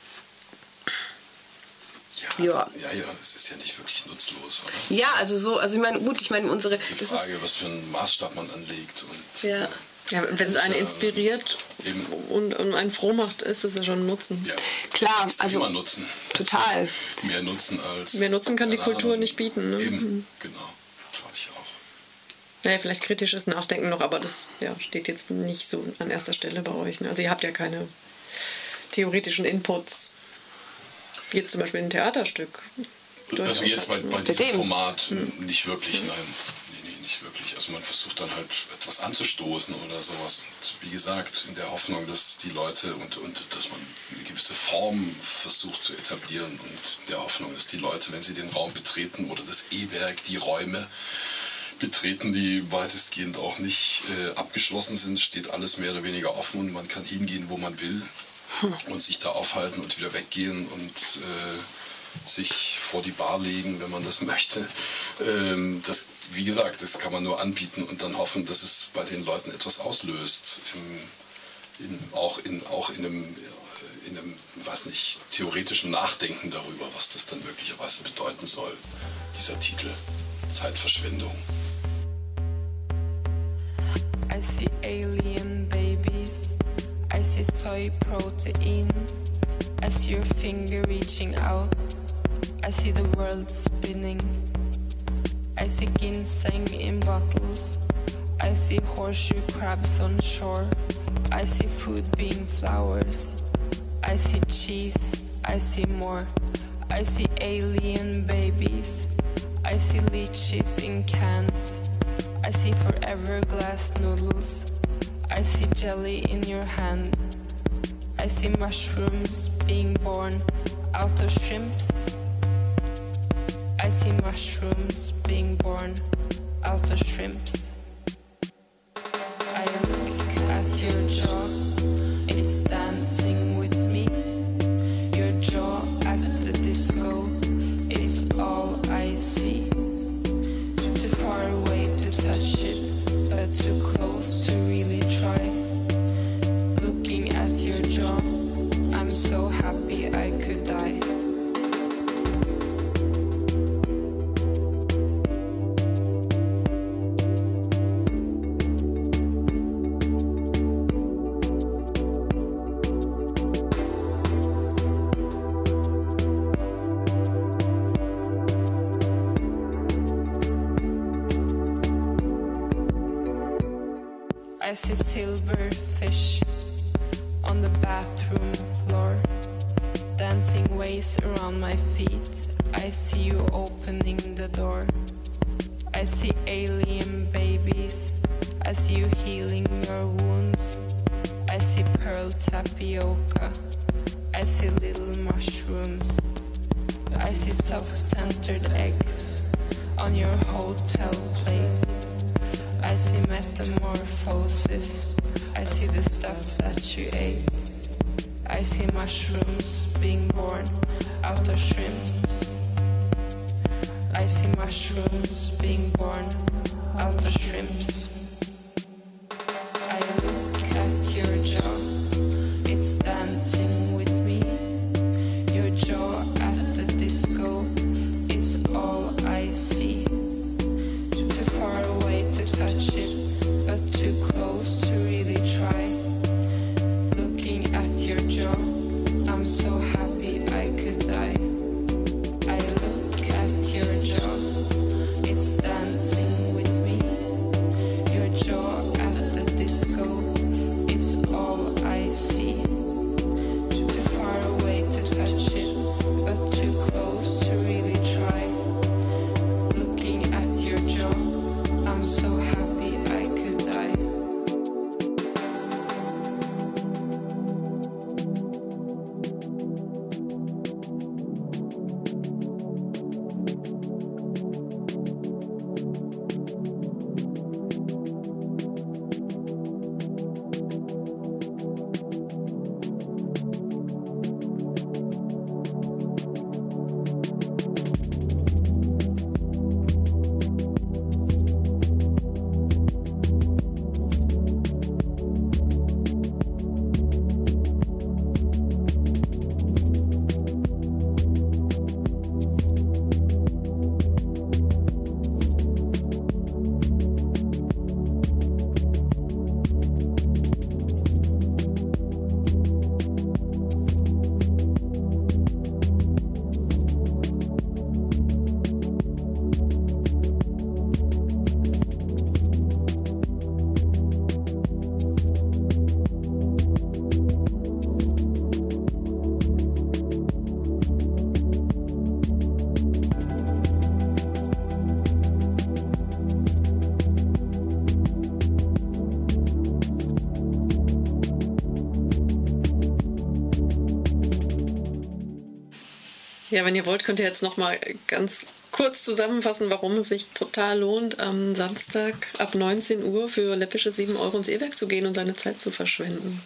ja, ja. Also, ja, ja, es ist ja nicht wirklich nutzlos, oder? Ja, also so, also ich meine, gut, ich meine, unsere... Die Frage, ist, was für einen Maßstab man anlegt. Und, ja. Äh, Ja, wenn es einen inspiriert und, und einen froh macht, ist es ja schon ein Nutzen. Ja. Klar, ist also immer Nutzen. Total. Mehr Nutzen als... Mehr Nutzen kann die Kultur nicht bieten. Ne? Eben, mhm. genau, glaube ich auch. Naja, vielleicht kritisches Nachdenken noch, aber das ja, steht jetzt nicht so an erster Stelle bei euch. Ne? Also ihr habt ja keine theoretischen Inputs. Wie jetzt zum Beispiel ein Theaterstück. Also jetzt bei, bei diesem dem. Format mhm. nicht wirklich, nein. Nicht wirklich. Also man versucht dann halt etwas anzustoßen oder sowas. Und wie gesagt, in der Hoffnung, dass die Leute und, und dass man eine gewisse Form versucht zu etablieren und in der Hoffnung, dass die Leute, wenn sie den Raum betreten oder das E-Werk, die Räume betreten, die weitestgehend auch nicht äh, abgeschlossen sind, steht alles mehr oder weniger offen und man kann hingehen, wo man will hm. und sich da aufhalten und wieder weggehen und äh, sich vor die Bar legen, wenn man das möchte. Ähm, das Wie gesagt, das kann man nur anbieten und dann hoffen, dass es bei den Leuten etwas auslöst. In, in, auch in, auch in einem, in einem, weiß nicht, theoretischen Nachdenken darüber, was das dann möglicherweise bedeuten soll, dieser Titel, Zeitverschwendung. I see alien babies, I see soy protein, I see your finger reaching out, I see the world spinning. I see ginseng in bottles. I see horseshoe crabs on shore. I see food being flowers. I see cheese. I see more. I see alien babies. I see lychees in cans. I see forever glass noodles. I see jelly in your hand. I see mushrooms being born out of shrimps. I see mushrooms being born out of shrimps. I look at your jaw, it's dancing with me. Your jaw see silverfish on the bathroom floor, dancing waves around my feet. I see you opening the door. I see alien babies. I see you healing your wounds. I see pearl tapioca. I see little mushrooms. I see soft-centered eggs on your hotel plate. I see metamorphosis. I see the stuff that you ate. I see mushrooms being born out of shrimps. I see mushrooms being born out of shrimps. I look at your jaw, it's dancing with me. Your jaw at the disco is all I see. Too far away to touch it, but too close to really try. Looking at your jaw, I'm so happy I could die. I look at your jaw, it's dancing with me. Your jaw at the disco is all I see. Too far away to touch it, but too close to really try. Looking at your jaw, I'm so happy I could die. Ja, wenn ihr wollt, könnt ihr jetzt noch mal ganz kurz zusammenfassen, warum es sich total lohnt, am Samstag ab neunzehn Uhr für läppische sieben Euro ins E-Werk zu gehen und seine Zeit zu verschwenden.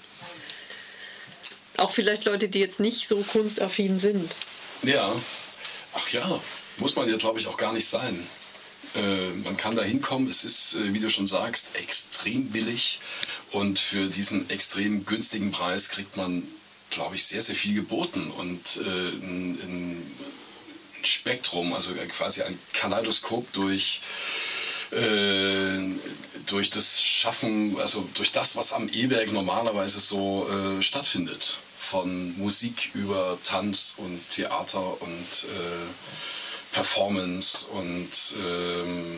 Auch vielleicht Leute, die jetzt nicht so kunstaffin sind. Ja, ach ja, muss man ja, glaube ich, auch gar nicht sein. Äh, man kann da hinkommen, es ist, äh, wie du schon sagst, extrem billig und für diesen extrem günstigen Preis kriegt man, glaube ich, sehr, sehr viel geboten und äh, ein, ein Spektrum, also quasi ein Kaleidoskop durch, äh, durch das Schaffen, also durch das, was am E-Werk normalerweise so äh, stattfindet. Von Musik über Tanz und Theater und äh, Performance und ähm,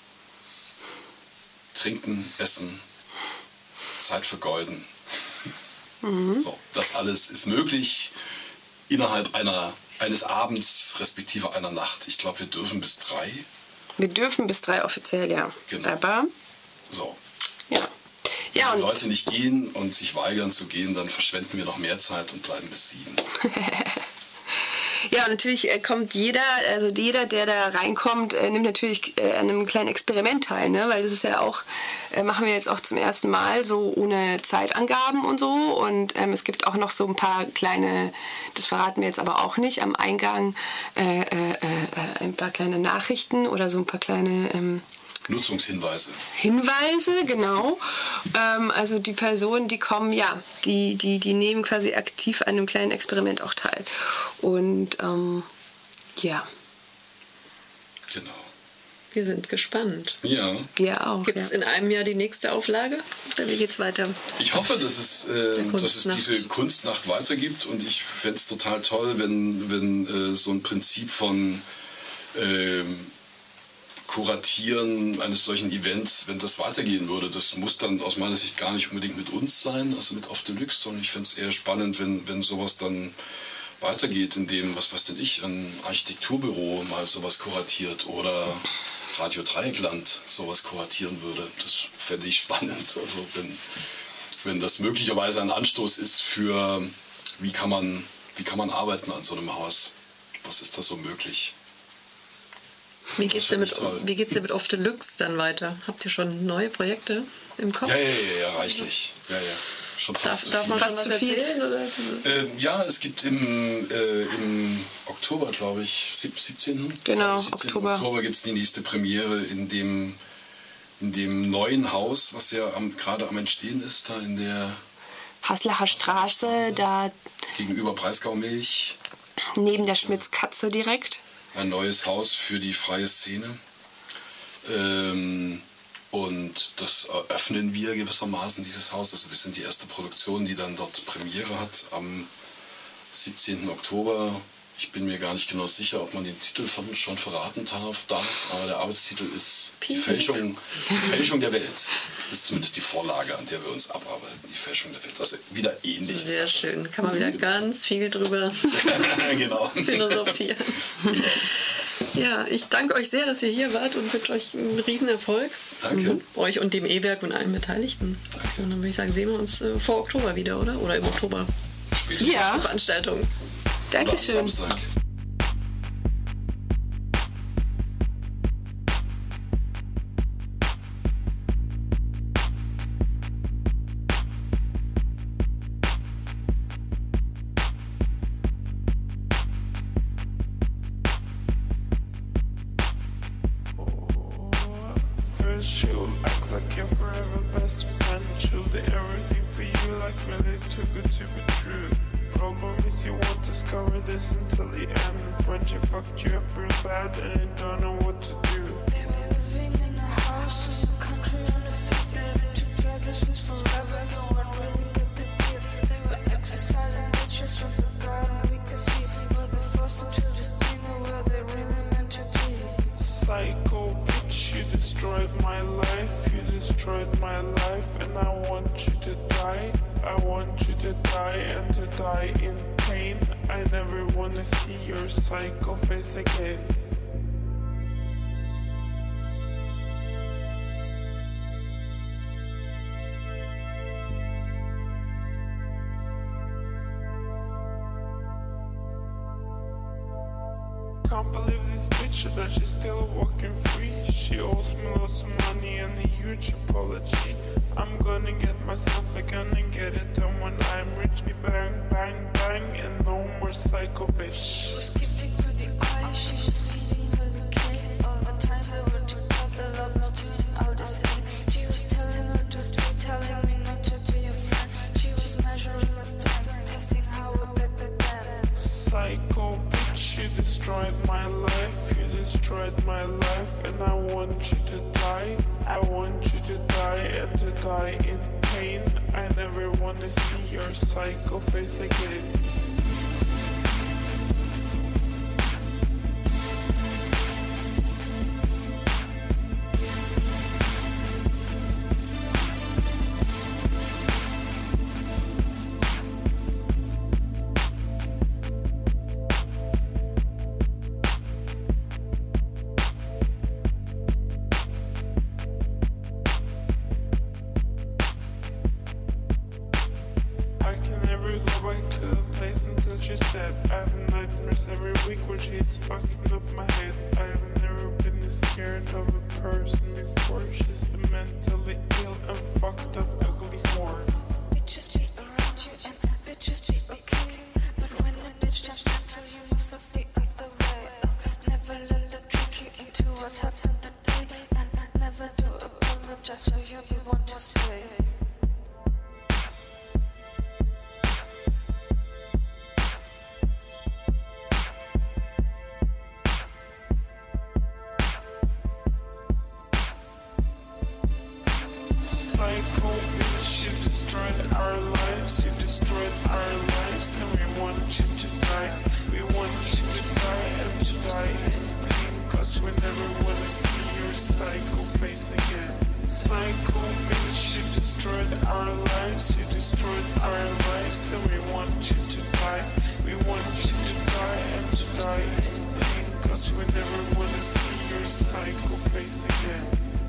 Trinken, Essen, Zeit vergeuden. Mhm. So, das alles ist möglich innerhalb einer, eines Abends respektive einer Nacht. Ich glaube, wir dürfen bis drei. Wir dürfen bis drei offiziell, ja. Genau. Aber so. Ja. Ja, Wenn und Leute nicht gehen und sich weigern zu gehen, dann verschwenden wir noch mehr Zeit und bleiben bis sieben. Ja, und natürlich äh, kommt jeder, also jeder, der da reinkommt, äh, nimmt natürlich äh, an einem kleinen Experiment teil, ne? Weil das ist ja auch, äh, machen wir jetzt auch zum ersten Mal so ohne Zeitangaben und so. Und ähm, es gibt auch noch so ein paar kleine, das verraten wir jetzt aber auch nicht, am Eingang äh, äh, äh, ein paar kleine Nachrichten oder so ein paar kleine ähm, Nutzungshinweise. Hinweise, genau. Ähm, also die Personen, die kommen, ja, die, die, die nehmen quasi aktiv an einem kleinen Experiment auch teil. Und ähm, ja. Genau. Wir sind gespannt. Ja. Wir auch. Gibt es ja. in einem Jahr die nächste Auflage? Oder wie geht's weiter? Ich hoffe, dass es, äh, dass es diese Kunstnacht weitergibt und ich fände es total toll, wenn, wenn äh, so ein Prinzip von ähm, Kuratieren eines solchen Events, wenn das weitergehen würde. Das muss dann aus meiner Sicht gar nicht unbedingt mit uns sein, also mit Off Deluxe, sondern ich finde es eher spannend, wenn, wenn sowas dann weitergeht, indem, was weiß denn ich, ein Architekturbüro mal sowas kuratiert oder Radio Dreieckland sowas kuratieren würde. Das fände ich spannend. Also wenn, wenn das möglicherweise ein Anstoß ist für, wie kann man, wie kann man arbeiten an so einem Haus? Was ist da so möglich? Wie geht's dir mit, wie geht's dir mit Off Deluxe dann weiter? Habt ihr schon neue Projekte im Kopf? Ja, ja, ja, ja reichlich. Ja, ja. Schon fast darf, darf man schon was erzählen? Oder? Äh, ja, es gibt im, äh, im Oktober, glaube ich, siebzehnten Genau, siebzehnten Oktober. Oktober gibt es die nächste Premiere in dem, in dem neuen Haus, was ja am, gerade am Entstehen ist, da in der Haslacher Straße, da gegenüber Breisgau Milch. Neben der Schmitz-Katze direkt. Ein neues Haus für die freie Szene. Ähm, und das eröffnen wir gewissermaßen, dieses Haus. Also wir sind die erste Produktion, die dann dort Premiere hat am siebzehnten Oktober. Ich bin mir gar nicht genau sicher, ob man den Titel von schon verraten darf, darf, aber der Arbeitstitel ist die Fälschung, die Fälschung der Welt. Das ist zumindest die Vorlage, an der wir uns abarbeiten, die Fälschung der Welt. Also wieder ähnlich. Sehr schön, kann man wieder ganz viel drüber genau. philosophieren. Ja, ich danke euch sehr, dass ihr hier wart und wünsche euch einen Riesenerfolg. Danke. Mhm. Euch und dem E-Werk und allen Beteiligten. Danke. Und dann würde ich sagen, sehen wir uns äh, vor Oktober wieder, oder? Oder im Oktober. Spätestens. Ja. Zur Veranstaltung. Dankeschön. Oder am Samstag. First you'll act like you're forever best friend. She'll do everything for you like really too good to be true. Problem is you won't discover this until the end. When she fucked you up real bad and you don't know what to do. They were living in a house in the country on the fifth. They've been together since forever. No one really got the deal. They were exercising bitches from the garden we could see. But they forced into this thing where they really meant to be. Psycho bitch, you destroyed my life. You destroyed my life and I want you to die. I want you to die and to die in pain. I never wanna see your psycho face again. Can't believe this bitch that she's still walking free. She owes me lots of money and a huge apology. I'm gonna get myself a gun and get it done when I'm rich. Me bang, bang, bang, and no more psycho bitch. She was keeping for the eye, she was feeding her the cake. All the time they were together, love was turning out his head. She was telling her to stay, telling me not to be a friend. She was measuring the strength, testing how we're back again. Psycho bitch, you destroyed my life. You destroyed my life and I want you to die. I want you to die and to die in pain. I never wanna see your psycho face again. I can never go back to the place until she's dead. I have nightmares every week where she's fucking up my head. I have never been this scared of a person before. She's a mentally ill and fucked up ugly whore. Bitches be around you and bitches be okay. But when a bitch turns mental, you must look the other way. Oh, never let them trick you into what happened that day. And never do apologize for you, you want to say. Psycho bitch, you destroyed our lives, you destroyed our lives, and we want you to die. We want you to die and to die in pain, cause we never wanna see your psycho face again. Psycho bitch, you destroyed our lives, you destroyed our lives, and we want you to die. We want you to die and to die in pain, cause we never wanna see your psycho face again.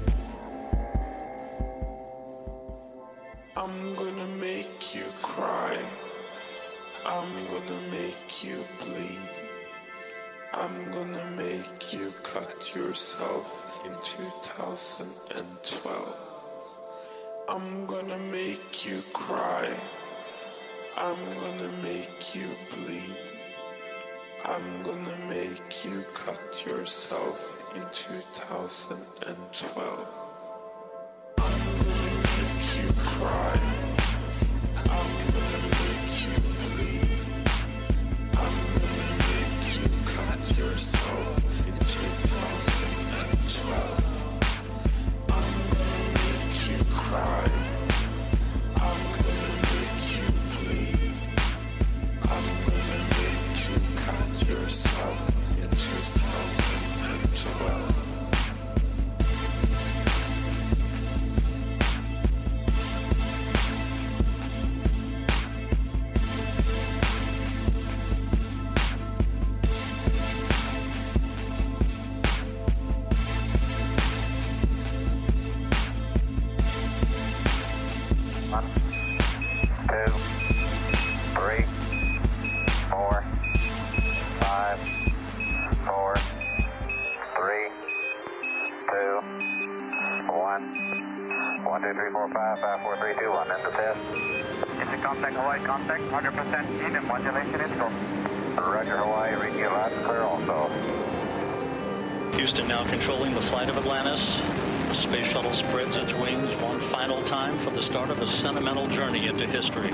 I'm gonna make you cry, I'm gonna make you bleed, I'm gonna make you cut yourself in two thousand twelve. I'm gonna make you cry, I'm gonna make you bleed, I'm gonna make you cut yourself in two thousand twelve. I'm gonna make you cry, I'm gonna make you bleed, I'm gonna make you cut yourself in two thousand twelve. I'm gonna make you cry, I'm gonna make you bleed, I'm gonna make you cut yourself in two thousand twelve. Houston now controlling the flight of Atlantis. The space shuttle spreads its wings one final time for the start of a sentimental journey into history.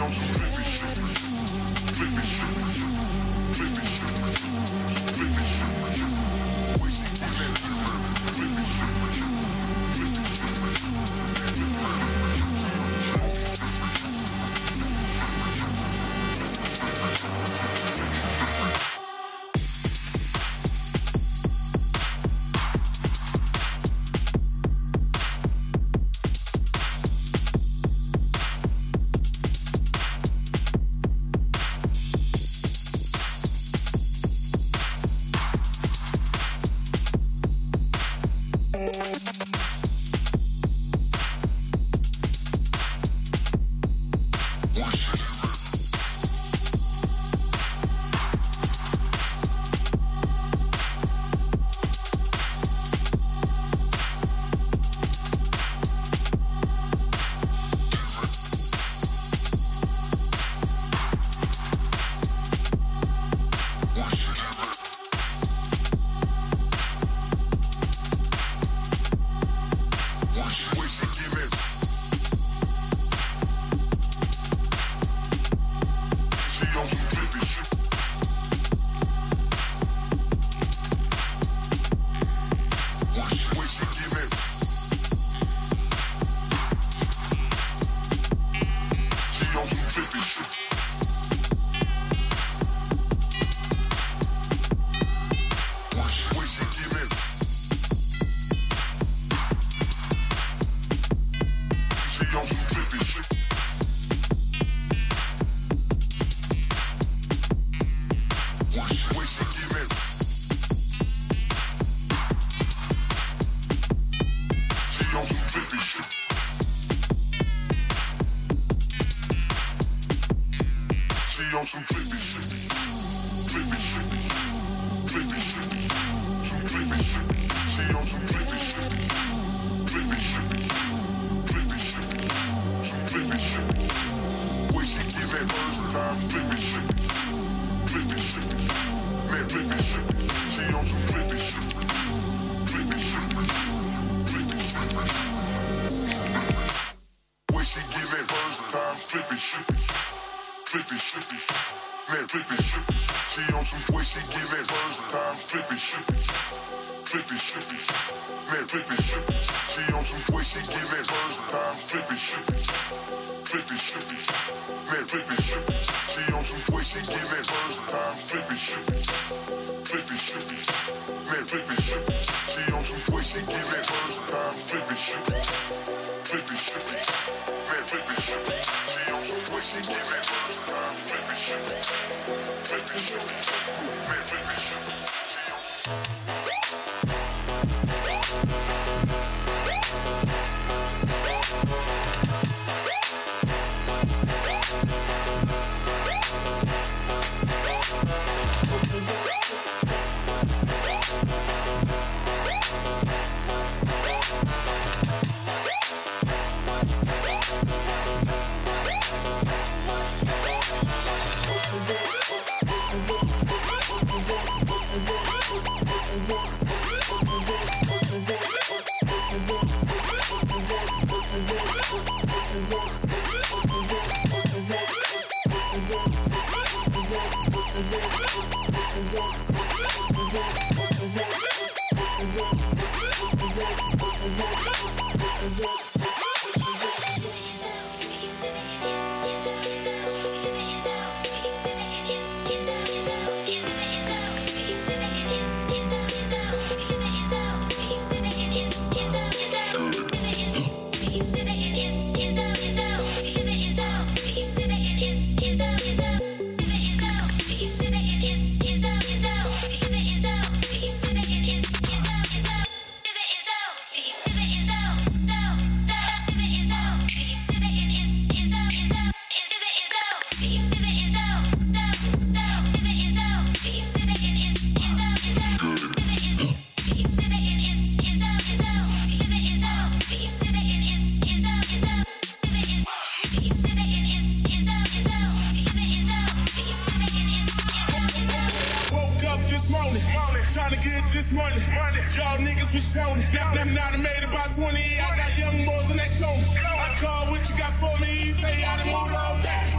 Trying to get this money. Y'all niggas was showing it. Now, now I made about twenty. I got young boys in that corner. I call what you got for me. He say I done moved all that.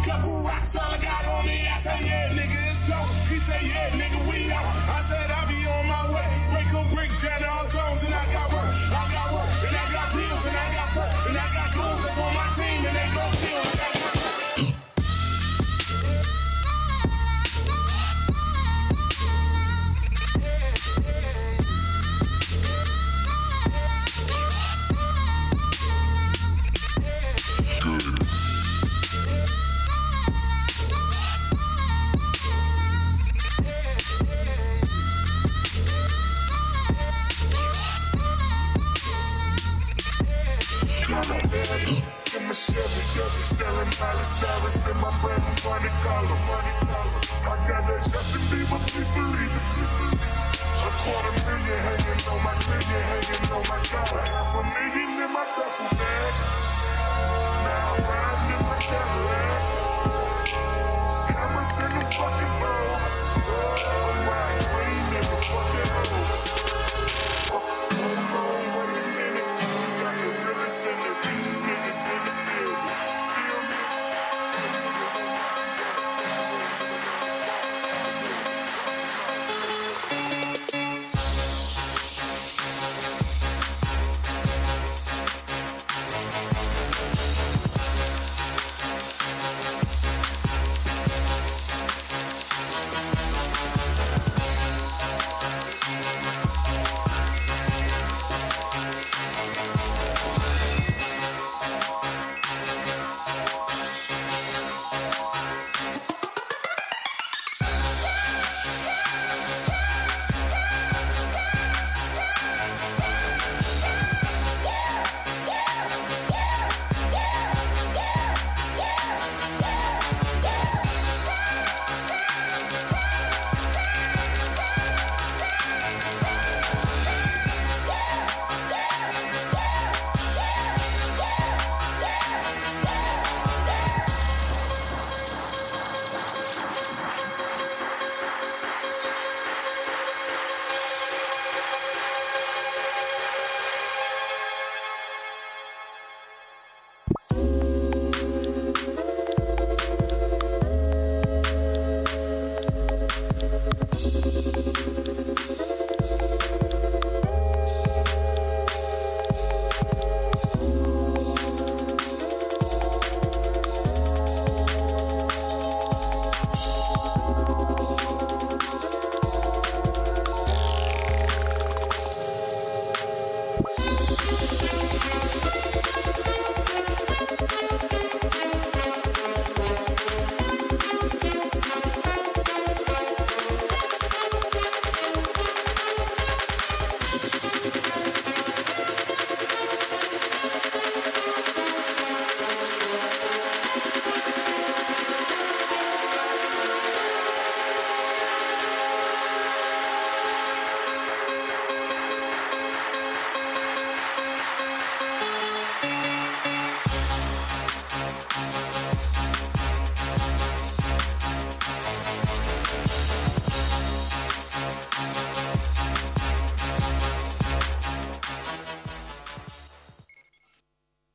Couple rocks, all I got on me. I say, yeah, nigga, it's go. He say, yeah, nigga, we out. I said, I'll be on my way. Break a brick down all zones, and I got work. I got work, and I got bills, and I got work, and I got goons that's on my team, and they gon' kill. I got work. In my Chevy, Chevy, selling Miley Cyrus in my brand new money collar. I got that Justin Bieber, please believe it. A quarter million hanging on my million, hanging on my collar. Half a million